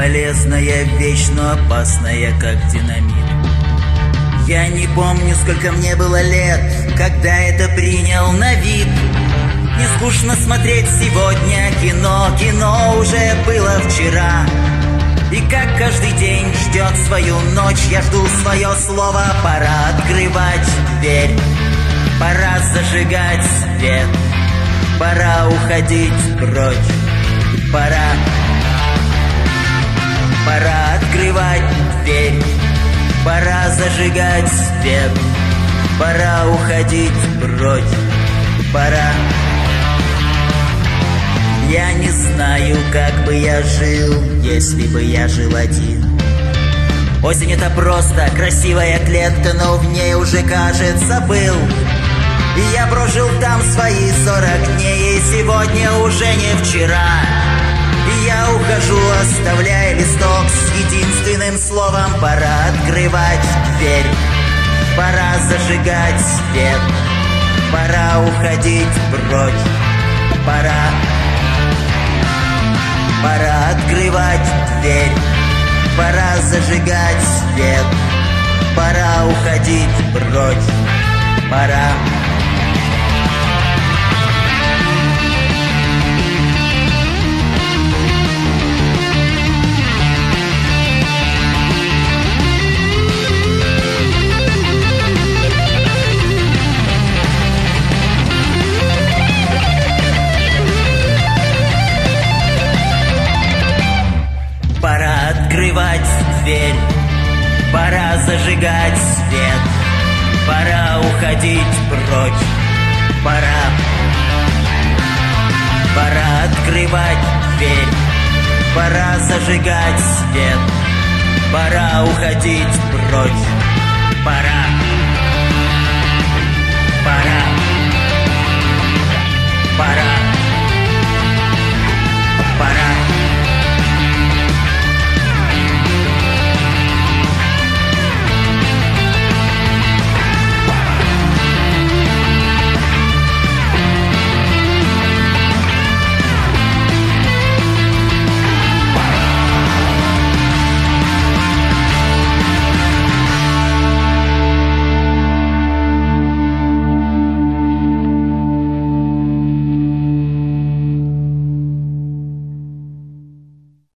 полезная вещь, но опасная, как динамит. Я не помню, сколько мне было лет, когда это принял на вид. Не скучно смотреть сегодня кино, кино уже было вчера. И как каждый день ждет свою ночь, я жду свое слово. Пора открывать дверь, пора зажигать свет, пора уходить прочь, пора открывать дверь, пора зажигать свет, пора уходить прочь, пора. Я не знаю, как бы я жил, если бы я жил один. Осень — это просто красивая клетка, но в ней уже, кажется, был. И я прожил там свои 40 дней, и сегодня уже не вчера. И я ухожу, оставляя листок с единственным словом: пора открывать дверь, пора зажигать свет, пора уходить прочь, пора открывать дверь, пора зажигать свет, пора уходить прочь, пора. Пора открывать дверь, пора зажигать свет, пора уходить прочь, пора открывать дверь, пора зажигать свет, пора уходить прочь, пора пора